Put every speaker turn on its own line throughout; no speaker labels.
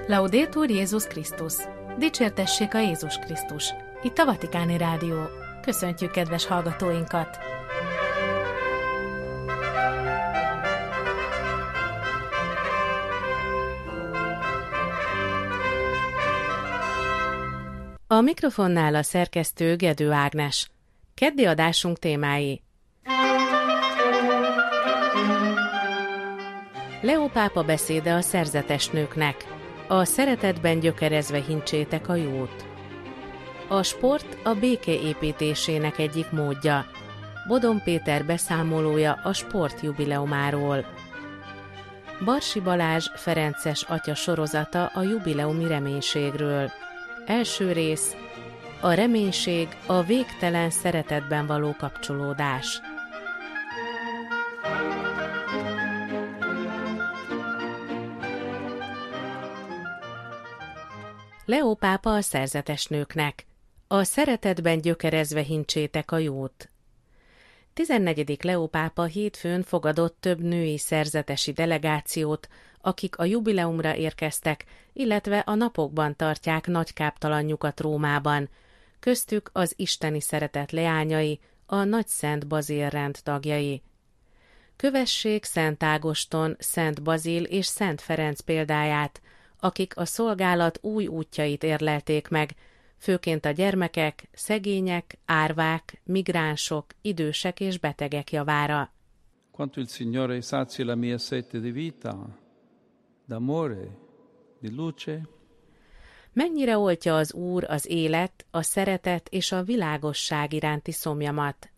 Laudetur Jézus Krisztus! Dicsértessék a Jézus Krisztus! Itt a Vatikáni Rádió. Köszöntjük kedves hallgatóinkat! A mikrofonnál a szerkesztő Gedő Ágnes. Keddi adásunk témái: Leó pápa beszéde a szerzetes nőknek. A szeretetben gyökerezve hincsétek a jót. A sport a béke építésének egyik módja. Bodon Péter beszámolója a sport jubileumáról. Barsi Balázs ferences atya sorozata a jubileumi reménységről. Első rész: a reménység, a végtelen szeretetben való kapcsolódás. Leó pápa a szerzetes nőknek. A szeretetben gyökerezve hincsétek a jót. 14. Leó pápa hétfőn fogadott több női szerzetesi delegációt, akik a jubileumra érkeztek, illetve a napokban tartják nagykáptalanjukat Rómában. Köztük az isteni szeretet leányai, a Nagyszent Bazil rend tagjai. Kövessék Szent Ágoston, Szent Bazil és Szent Ferenc példáját, akik a szolgálat új útjait érlelték meg, főként a gyermekek, szegények, árvák, migránsok, idősek és betegek javára.
Quanto il Signore sazi la mia sete di vita, d'amore, di luce.
Mennyire oltja az Úr az élet, a szeretet és a világosság iránti szomjamat?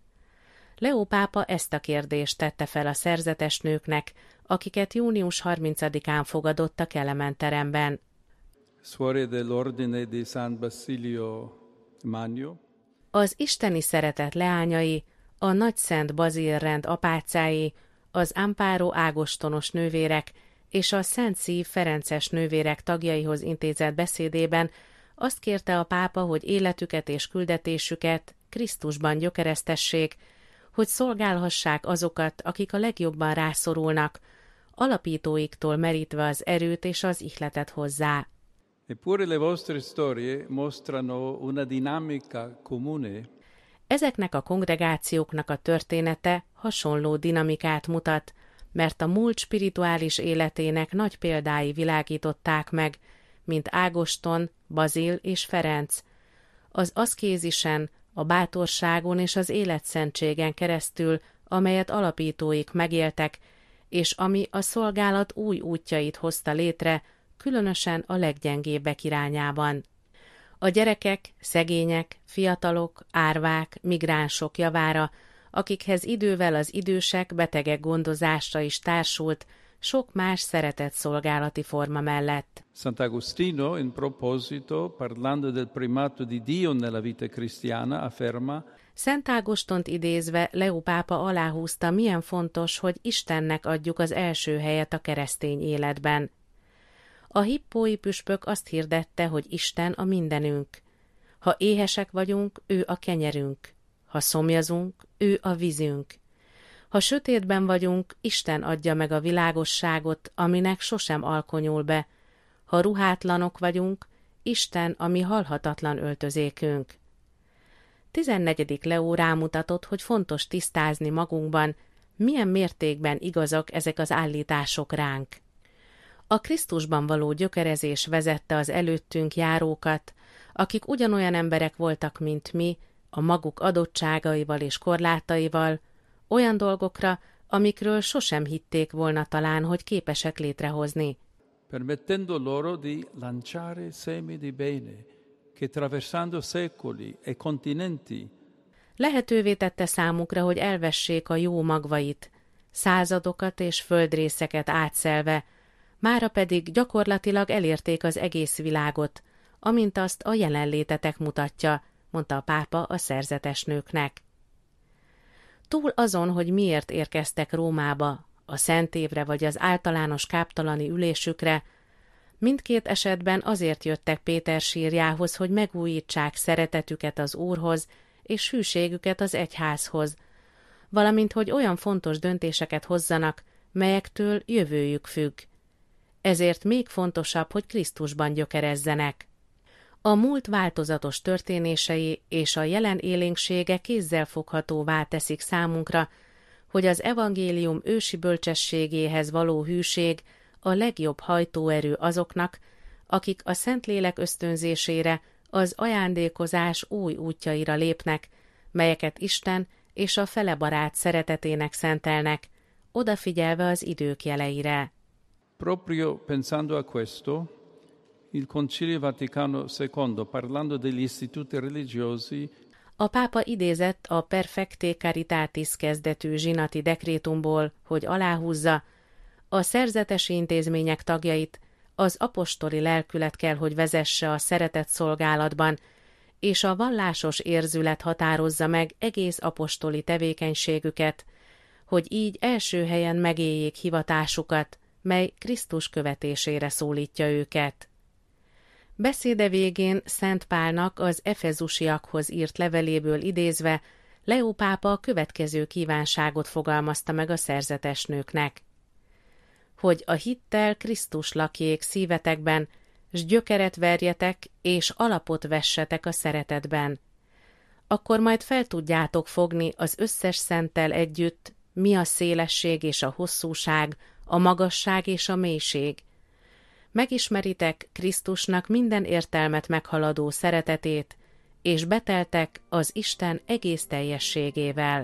Leó pápa ezt a kérdést tette fel a szerzetes nőknek, akiket június 30-án fogadott a Kelemen-teremben.
Suore dell'Ordine di San Basilio Magno.
Az isteni szeretet leányai, a Nagyszent Bazil rend apácái, az Amparo Ágostonos nővérek és a Szent Szív Ferences nővérek tagjaihoz intézett beszédében azt kérte a pápa, hogy életüket és küldetésüket Krisztusban gyökeresztessék, hogy szolgálhassák azokat, akik a legjobban rászorulnak, alapítóiktól merítve az erőt és az ihletet hozzá.
Eppure le vostre storie mostrano una dinamica comune.
Ezeknek a kongregációknak a története hasonló dinamikát mutat, mert a múlt spirituális életének nagy példái világították meg, mint Ágoston, Bazil és Ferenc. Az aszkézisen, a bátorságon és az életszentségen keresztül, amelyet alapítóik megéltek, és ami a szolgálat új útjait hozta létre, különösen a leggyengébbek irányában. A gyerekek, szegények, fiatalok, árvák, migránsok javára, akikhez idővel az idősek, betegek gondozásra is társult, sok más szeretett szolgálati forma mellett.
Sant'Agostino, in proposito, parlando del primato di Dio nella vita cristiana, afferma:
Szent Ágostont idézve Leó pápa aláhúzta, milyen fontos, hogy Istennek adjuk az első helyet a keresztény életben. A hippói püspök azt hirdette, hogy Isten a mindenünk. Ha éhesek vagyunk, ő a kenyerünk. Ha szomjazunk, ő a vízünk. Ha sötétben vagyunk, Isten adja meg a világosságot, aminek sosem alkonyul be. Ha ruhátlanok vagyunk, Isten a mi halhatatlan öltözékünk. 14. Leó rámutatott, hogy fontos tisztázni magunkban, milyen mértékben igazak ezek az állítások ránk. A Krisztusban való gyökerezés vezette az előttünk járókat, akik ugyanolyan emberek voltak, mint mi, a maguk adottságaival és korlátaival, olyan dolgokra, amikről sosem hitték volna talán, hogy képesek létrehozni.
Permettendo loro di lanciare semi di bene, che traversando secoli e continenti.
Lehetővé tette számukra, hogy elvessék a jó magvait, századokat és földrészeket átszelve, mára pedig gyakorlatilag elérték az egész világot, amint azt a jelenlétetek mutatja, mondta a pápa a szerzetes nőknek. Túl azon, hogy miért érkeztek Rómába, a Szentévre vagy az általános káptalani ülésükre, mindkét esetben azért jöttek Péter sírjához, hogy megújítsák szeretetüket az Úrhoz és hűségüket az egyházhoz, valamint hogy olyan fontos döntéseket hozzanak, melyektől jövőjük függ. ezért még fontosabb, hogy Krisztusban gyökerezzenek. A múlt változatos történései és a jelen élénksége kézzelfoghatóvá teszik számunkra, hogy az evangélium ősi bölcsességéhez való hűség a legjobb hajtóerő azoknak, akik a Szentlélek ösztönzésére, az ajándékozás új útjaira lépnek, melyeket Isten és a felebarát szeretetének szentelnek, odafigyelve az idők jeleire.
Proprio pensando a questo, il Concilio Vaticano II, parlando degli istituti religiosi,
a pápa idézett a Perfecte Caritatis kezdetű zsinati dekrétumból, hogy aláhúzza, a szerzetesi intézmények tagjait az apostoli lelkület kell, hogy vezesse a szeretet szolgálatban, és a vallásos érzület határozza meg egész apostoli tevékenységüket, hogy így első helyen megéljék hivatásukat, mely Krisztus követésére szólítja őket. Beszéde végén Szent Pálnak az efezusiakhoz írt leveléből idézve Leó pápa a következő kívánságot fogalmazta meg a szerzetes nőknek. Hogy a hittel Krisztus lakjék szívetekben, s gyökeret verjetek, és alapot vessetek a szeretetben. Akkor majd fel tudjátok fogni az összes szenttel együtt, mi a szélesség és a hosszúság, a magasság és a mélység. Megismeritek Krisztusnak minden értelmet meghaladó szeretetét, és beteltek az Isten egész teljességével.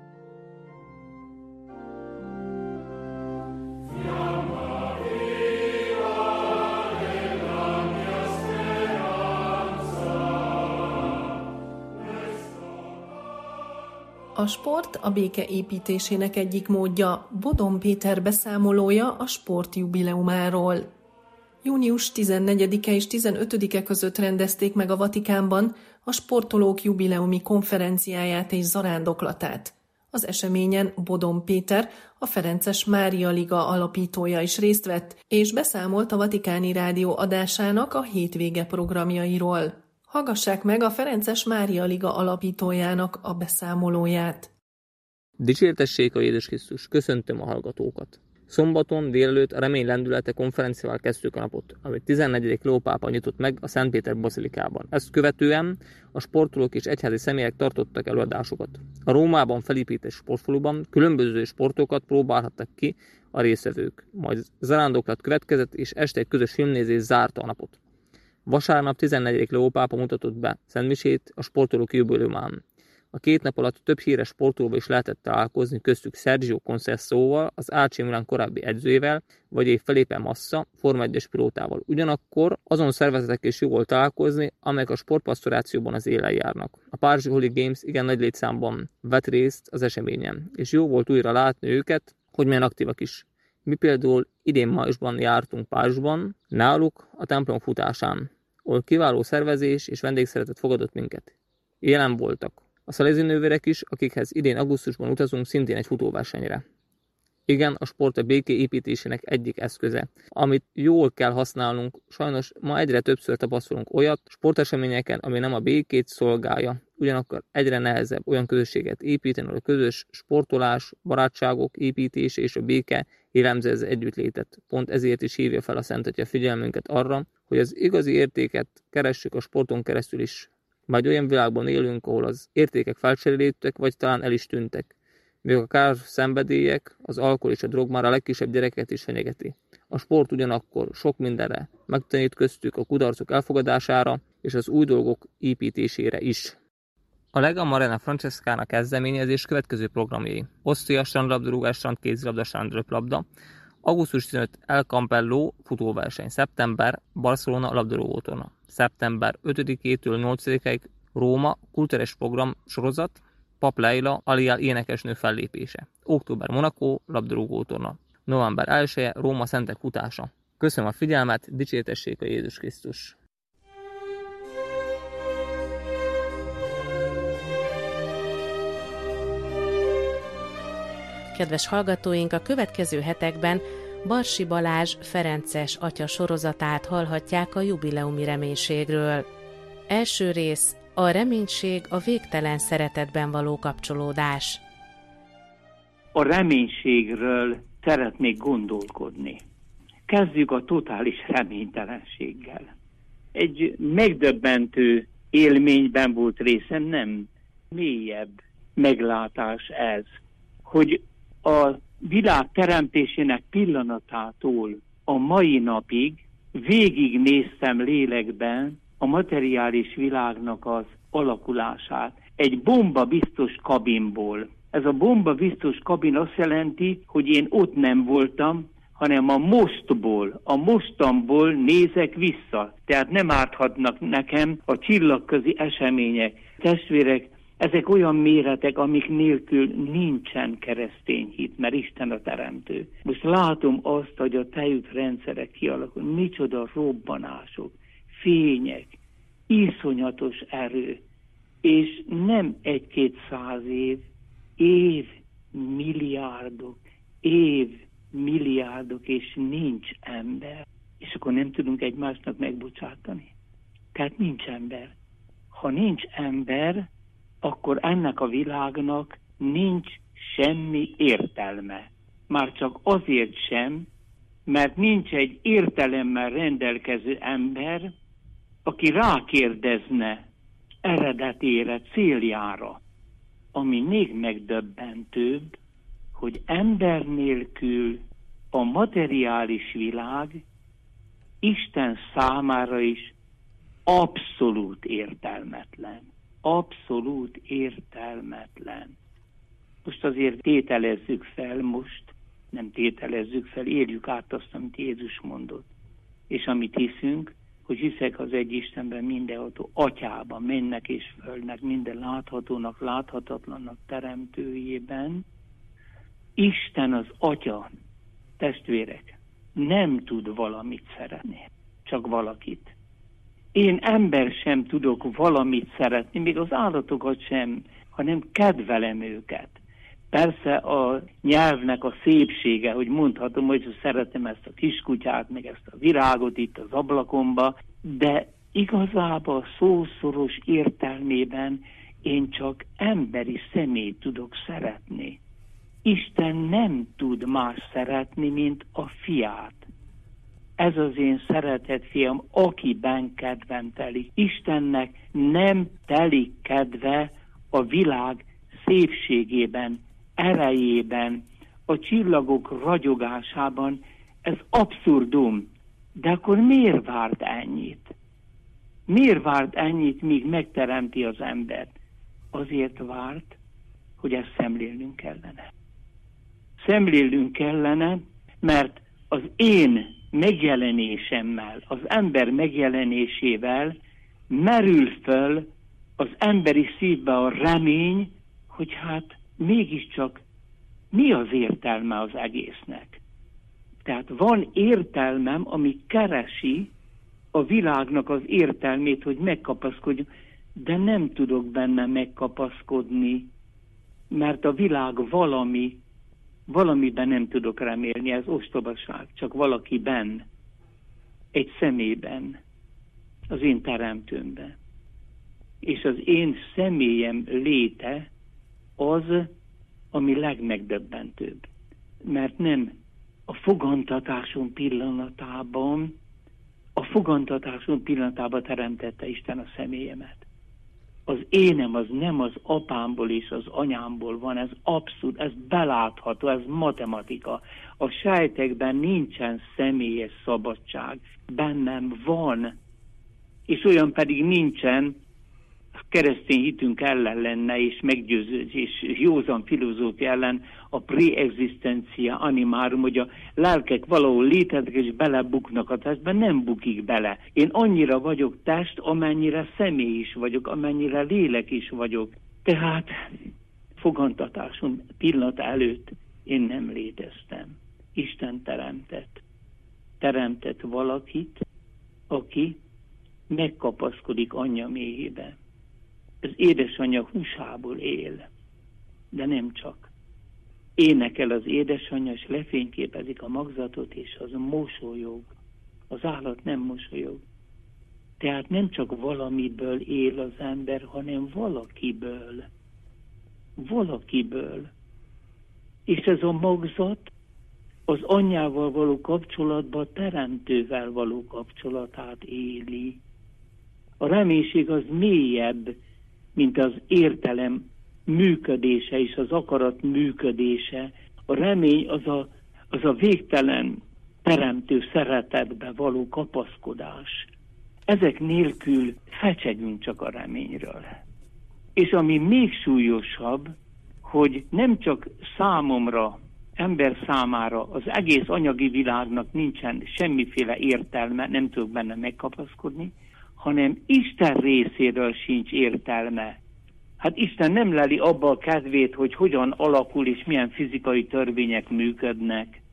A sport a béke építésének egyik módja, Bodon Péter beszámolója a sport jubileumáról. Június 14-e és 15-e között rendezték meg a Vatikánban a sportolók jubileumi konferenciáját és zarándoklatát. Az eseményen Bodon Péter, a Ferences Mária Liga alapítója is részt vett, és beszámolt a Vatikáni Rádió adásának a hétvége programjairól. Hallgassák meg a Ferences Mária Liga alapítójának a beszámolóját.
Dicsértessék a Jézus Krisztus, köszöntöm a hallgatókat! Szombaton délelőtt a Remény lendülete konferenciával kezdtük a napot, amit 14. Leó pápa nyitott meg a Szent Péter bazilikában. Ezt követően a sportolók és egyházi személyek tartottak előadásokat. A Rómában felépített sportfaluban különböző sportokat próbálhattak ki a résztvevők. Majd zarándoklat következett, és este egy közös filmnézés zárta a napot. Vasárnap 14. Leó pápa mutatott be szentmisét a sportolók jubileumán. A 2 nap alatt több híres sportolóval is lehetett találkozni, köztük Sergio Conceiçãoval, az AC Milan korábbi edzőjével, vagy egy Felipe Massa, Forma 1-es pilótával. Ugyanakkor azon szervezetek is jó volt találkozni, amelyek a sportpastorációban az élen járnak. A Párizsi Holy Games igen nagy létszámban vett részt az eseményen, és jó volt újra látni őket, hogy milyen aktívak is. Mi például idén májusban jártunk Párizsban, náluk a templom futásán, ahol kiváló szervezés és vendégszeretet fogadott minket. Jelen voltak a Salesi nővérek is, akikhez idén augusztusban utazunk szintén egy futóversenyre. Igen, a sport a béké építésének egyik eszköze, amit jól kell használnunk. Sajnos ma egyre többször tapasztalunk olyat sporteseményeken, ami nem a békét szolgálja. Ugyanakkor egyre nehezebb olyan közösséget építeni, ahol a közös sportolás, barátságok építése és a béke jellemzi az együttlétet. Pont ezért is hívja fel a Szent Atya figyelmünket arra, hogy az igazi értéket keressük a sporton keresztül is. Majd olyan világban élünk, ahol az értékek felcserélődtek, vagy talán el is tűntek. Még a kár szenvedélyek, az alkohol és a drog már a legkisebb gyereket is fenyegeti. A sport ugyanakkor sok mindenre megtanít, köztük a kudarcok elfogadására és az új dolgok építésére is. A Lega Marina Francescana kezdeményezés következő programjai: Osztria strandlabdarúgás, strandkézilabda, strandröplabda, augusztus 15 El Campello futóverseny, szeptember Barcelona labdarúgótorna, szeptember 5-től 8-ig Róma kulturális program sorozat, Pap Leila Aliel énekesnő fellépése, október Monaco labdarúgótorna, november 1-e Róma szentek futása. Köszönöm a figyelmet, dicsértessék a Jézus Krisztus!
Kedves hallgatóink, a következő hetekben Barsi Balázs Ferences atya sorozatát hallhatják a jubileumi reménységről. Első rész: a reménység a végtelen szeretetben való kapcsolódás.
A reménységről szeretnék gondolkodni. kezdjük a totális reménytelenséggel. Egy megdöbbentő élményben volt részem, nem mélyebb meglátás ez, hogy a világ teremtésének pillanatától a mai napig végignéztem lélekben a materiális világnak az alakulását. Egy bomba biztos kabinból. Ez a bomba biztos kabin azt jelenti, hogy én ott nem voltam, hanem a mostamból nézek vissza. Tehát nem árthatnak nekem a csillagközi események. Testvérek, ezek olyan méretek, amik nélkül nincsen keresztény hit, mert Isten a teremtő. Most látom azt, hogy a tejútrendszerek kialakul, micsoda robbanások, fények, iszonyatos erő, és nem 1-200 év, milliárdok, és nincs ember. És akkor nem tudunk egymásnak megbocsátani. Tehát nincs ember. Ha nincs ember, akkor ennek a világnak nincs semmi értelme. Már csak azért sem, mert nincs egy értelemmel rendelkező ember, aki rákérdezne eredetére, céljára. Ami még megdöbbentőbb, hogy ember nélkül a materiális világ Isten számára is abszolút értelmetlen. Abszolút értelmetlen. Most azért tételezzük fel, éljük át azt, amit Jézus mondott. És amit hiszünk, hogy hiszek az egy Istenben, mindenható Atyában, mennek és földnek, minden láthatónak, láthatatlannak teremtőjében. Isten az Atya, testvérek, nem tud valamit szeretni, csak valakit. Én ember sem tudok valamit szeretni, még az állatokat sem, hanem kedvelem őket. Persze a nyelvnek a szépsége, hogy mondhatom, hogy szeretem ezt a kiskutyát, meg ezt a virágot itt az ablakomba, de igazából a szószoros értelmében én csak emberi személyt tudok szeretni. Isten nem tud más szeretni, mint a fiát. Ez az én szeretett fiam, akiben kedvem telik. Istennek nem telik kedve a világ szépségében, erejében, a csillagok ragyogásában. Ez abszurdum. De akkor miért várt ennyit? Miért várt ennyit, míg megteremti az embert? Azért várt, hogy ezt szemlélnünk kellene. Szemlélnünk kellene, mert az én megjelenésemmel, az ember megjelenésével merül föl az emberi szívbe a remény, hogy hát mégiscsak mi az értelme az egésznek. Tehát van értelmem, ami keresi a világnak az értelmét, hogy megkapaszkodjunk, de nem tudok benne megkapaszkodni, mert a világ valamiben nem tudok remélni, ez ostobaság, csak valakiben, egy személyben, az én teremtőmben. És az én személyem léte az, ami legmegdöbbentőbb. Mert nem a fogantatásom pillanatában teremtette Isten a személyemet. Az énem az nem az apámból és az anyámból van, ez abszurd, ez belátható, ez matematika. A sejtekben nincsen személyes szabadság, bennem van, és olyan pedig nincsen, keresztény hitünk ellen lenne, és meggyőződés, és józan filozófia ellen a preexistencia animárum, hogy a lelkek valahol léteznek, és belebuknak a testben, nem bukik bele. Én annyira vagyok test, amennyire személy is vagyok, amennyire lélek is vagyok. Tehát fogantatásom pillanat előtt én nem léteztem. Isten teremtett valakit, aki megkapaszkodik anyja méhébe. Az édesanyja húsából él, de nem csak. Énekel az édesanyja, és lefényképezik a magzatot, és az mosolyog. Az állat nem mosolyog. Tehát nem csak valamiből él az ember, hanem valakiből. Valakiből. És ez a magzat az anyjával való kapcsolatban a teremtővel való kapcsolatát éli. A reménység az mélyebb, mint az értelem működése és az akarat működése. A remény az a végtelen teremtő szeretetbe való kapaszkodás. Ezek nélkül fecsegünk csak a reményről. És ami még súlyosabb, hogy nem csak számomra, ember számára az egész anyagi világnak nincsen semmiféle értelme, nem tudok benne megkapaszkodni, hanem Isten részéről sincs értelme. Hát Isten nem leli abba a kedvét, hogy hogyan alakul és milyen fizikai törvények működnek.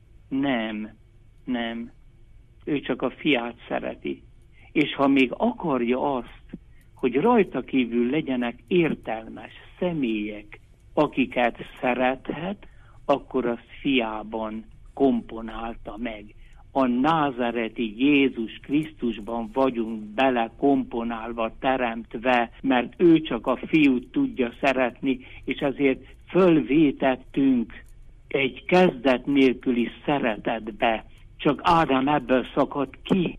Nem. Ő csak a fiát szereti. És ha még akarja azt, hogy rajta kívül legyenek értelmes személyek, akiket szerethet, akkor azt fiában komponálta meg. A názareti Jézus Krisztusban vagyunk belekomponálva, teremtve, mert ő csak a fiút tudja szeretni, és ezért fölvétettünk egy kezdet nélküli szeretetbe. Csak Ádám ebből szakadt ki,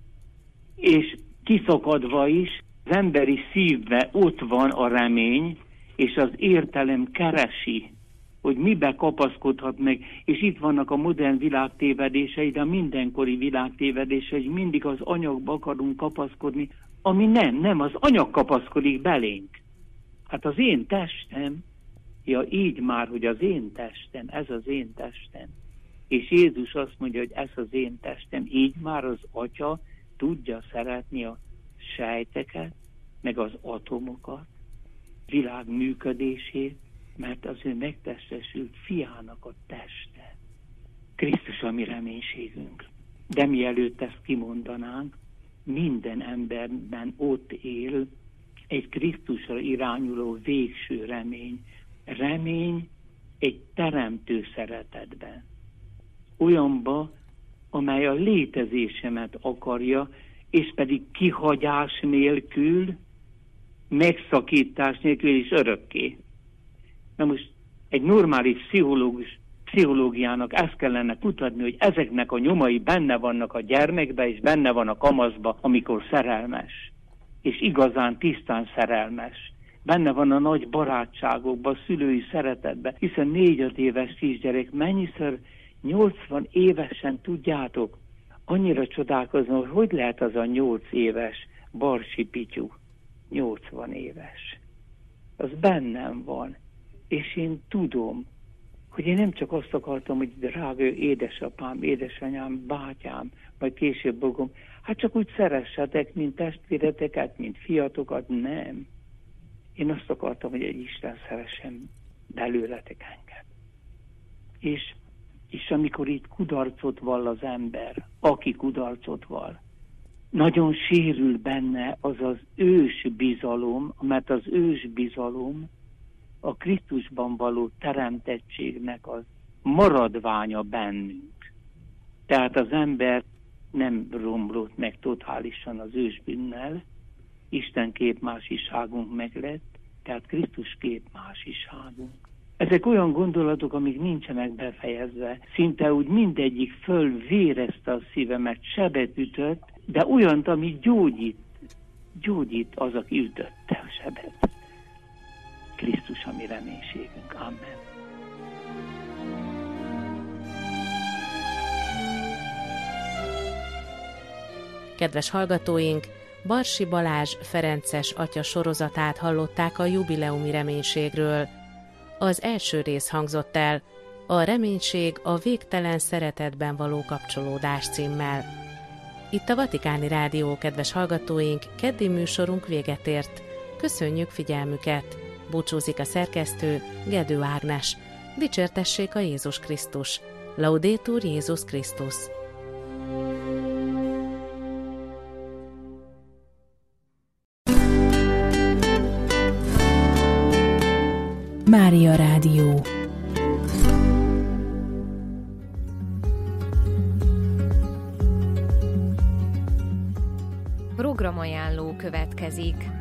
és kiszakadva is az emberi szívbe ott van a remény, és az értelem keresi, hogy mibe kapaszkodhat meg, és itt vannak a modern világ tévedései, de a mindenkori világ tévedései, hogy mindig az anyagba akarunk kapaszkodni, ami nem, az anyag kapaszkodik belénk. Hát az én testem, ja így már, hogy az én testem, ez az én testem. És Jézus azt mondja, hogy ez az én testem, így már az Atya tudja szeretni a sejteket, meg az atomokat, világ működését, mert az ő megtestesült fiának a teste. Krisztus a mi reménységünk. De mielőtt ezt kimondanánk, minden emberben ott él egy Krisztusra irányuló végső remény. Remény egy teremtő szeretetben. Olyanba, amely a létezésemet akarja, és pedig kihagyás nélkül, megszakítás nélkül és örökké. Na most egy normális pszichológiának ezt kellene kutatni, hogy ezeknek a nyomai benne vannak a gyermekbe, és benne van a kamaszba, amikor szerelmes. És igazán tisztán szerelmes. Benne van a nagy barátságokban, a szülői szeretetben, hiszen 4-5 éves kisgyerek mennyiszer 80 évesen tudjátok, annyira csodálkozom, hogy lehet az a 8 éves Barsi Pityu, 80 éves. Az bennem van. És én tudom, hogy én nem csak azt akartam, hogy drága édesapám, édesanyám, bátyám, majd később bogom, hát csak úgy szeressetek, mint testvéreteket, mint fiatokat, nem. Én azt akartam, hogy egy Isten szeressen belőletek engem. És amikor itt kudarcot vall az ember, aki kudarcot vall, nagyon sérül benne az az ősbizalom, mert az ősbizalom a Krisztusban való teremtettségnek az maradványa bennünk. Tehát az ember nem romlott meg totálisan az ősbűnnel, Isten képmásiságunk meglett, tehát Krisztus képmásiságunk. Ezek olyan gondolatok, amik nincsenek befejezve. Szinte úgy mindegyik fölvérezte a szívemet, sebet ütött, de olyant, ami gyógyít az, aki ütötte a sebet. Krisztus a mi reménységünk. Amen.
Kedves hallgatóink, Barsi Balázs ferences atya sorozatát hallották a jubileumi reménységről. Az első rész hangzott el, a reménység a végtelen szeretetben való kapcsolódás címmel. Itt a Vatikáni Rádió, kedves hallgatóink, keddi műsorunk véget ért. Köszönjük figyelmüket! Búcsúzik a szerkesztő, Gedő Ágnes. Dicsértessék a Jézus Krisztus! Laudetur Jézus Krisztus!
Mária Rádió.
Programajánló következik.